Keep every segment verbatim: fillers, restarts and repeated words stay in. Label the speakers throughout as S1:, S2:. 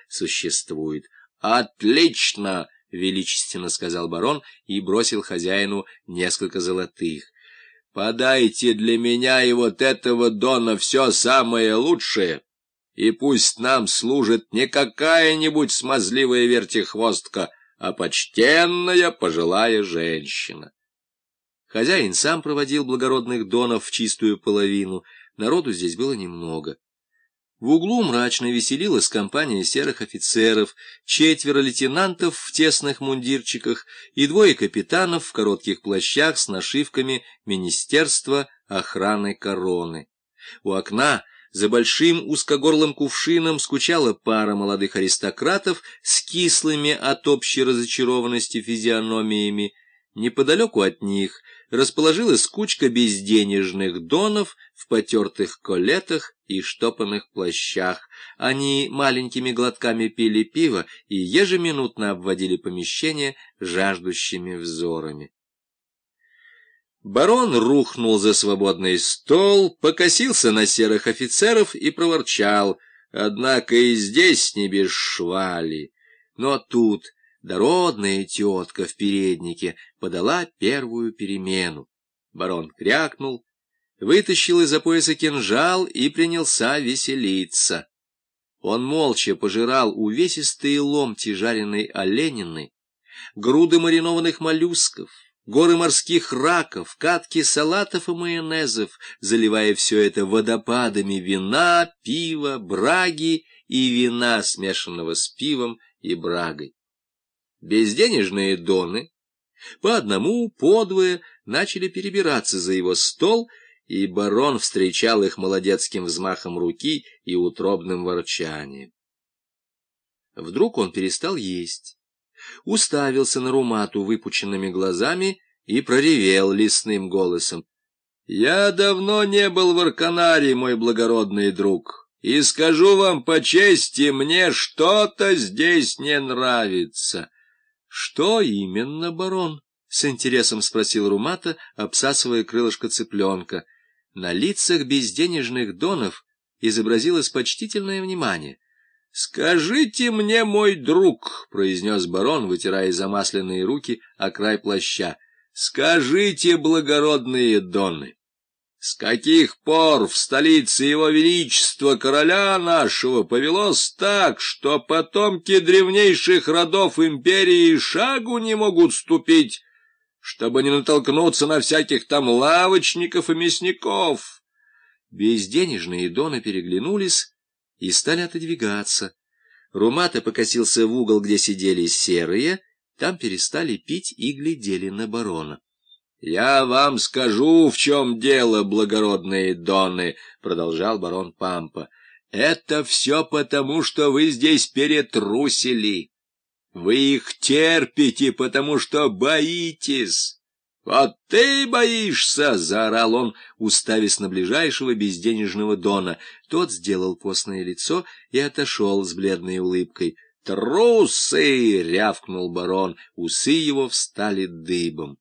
S1: существует. — Отлично! — величественно сказал барон и бросил хозяину несколько золотых. — Подайте для меня и вот этого дона все самое лучшее, и пусть нам служит не какая-нибудь смазливая вертихвостка, а почтенная пожилая женщина. Хозяин сам проводил благородных донов в чистую половину, народу здесь было немного. В углу мрачно веселилась компания серых офицеров, четверо лейтенантов в тесных мундирчиках и двое капитанов в коротких плащах с нашивками Министерства охраны короны. У окна за большим узкогорлым кувшином скучала пара молодых аристократов с кислыми от общей разочарованности физиономиями. Неподалеку от них расположилась кучка безденежных донов в потертых колетах и штопанных плащах. Они маленькими глотками пили пиво и ежеминутно обводили помещение жаждущими взорами. Барон рухнул за свободный стол, покосился на серых офицеров и проворчал: «Однако и здесь не без швали». Но тут дородная тетка в переднике подала первую перемену. Барон крякнул, вытащил из-за пояса кинжал и принялся веселиться. Он молча пожирал увесистые ломти жареной оленины, груды маринованных моллюсков, горы морских раков, катки салатов и майонезов, заливая все это водопадами вина, пива, браги и вина, смешанного с пивом и брагой. Безденежные доны по одному, по двое начали перебираться за его стол, и барон встречал их молодецким взмахом руки и утробным ворчанием. Вдруг он перестал есть, уставился на Румату выпученными глазами и проревел лесным голосом: «Я давно не был в Арканаре, мой благородный друг, и скажу вам по чести, мне что-то здесь не нравится». «Что именно, барон?» — с интересом спросил Румата, обсасывая крылышко цыпленка. На лицах безденежных донов изобразилось почтительное внимание. «Скажите мне, мой друг», — произнес барон, вытирая замасленные руки о край плаща, — «скажите, благородные доны, с каких пор в столице его величества короля нашего повелось так, что потомки древнейших родов империи шагу не могут ступить, чтобы не натолкнуться на всяких там лавочников и мясников?» Безденежные доны переглянулись и стали отодвигаться. Румата покосился в угол, где сидели серые, там перестали пить и глядели на барона. — Я вам скажу, в чем дело, благородные доны, — продолжал барон Пампа. — Это все потому, что вы здесь перетрусили. Вы их терпите, потому что боитесь. — Вот ты боишься! — заорал он, уставясь на ближайшего безденежного дона. Тот сделал постное лицо и отошел с бледной улыбкой. — Трусы! — рявкнул барон, усы его встали дыбом.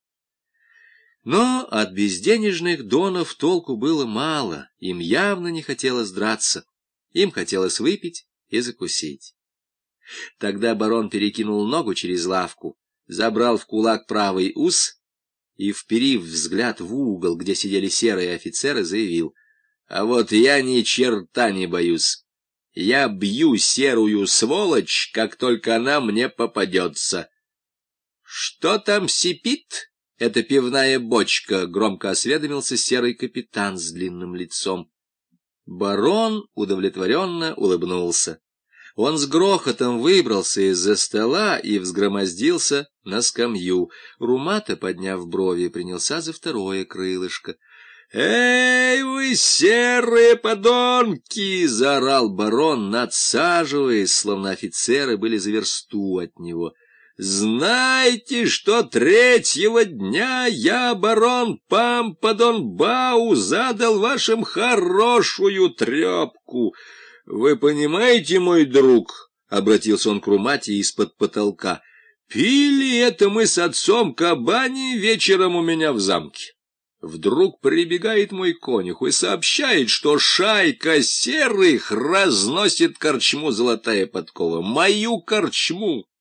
S1: Но от безденежных донов толку было мало, им явно не хотелось драться, им хотелось выпить и закусить. Тогда барон перекинул ногу через лавку, забрал в кулак правый ус и, вперив взгляд в угол, где сидели серые офицеры, заявил: «А вот я ни черта не боюсь. Я бью серую сволочь, как только она мне попадется». «Что там сипит? Это пивная бочка», — громко осведомился серый капитан с длинным лицом. Барон удовлетворенно улыбнулся. Он с грохотом выбрался из-за стола и взгромоздился на скамью. Румата, подняв брови, принялся за второе крылышко. «Эй, вы серые подонки!» — заорал барон, надсаживаясь, словно офицеры были за версту от него. «Знайте, что третьего дня я, барон Пампа дон Бау, задал вашим хорошую трепку. Вы понимаете, мой друг?» — обратился он к Румате из-под потолка. «Пили это мы с отцом Кабани вечером у меня в замке. вдруг прибегает мой конюх и сообщает, что шайка серых разносит корчму «Золотая подкова», мою корчму.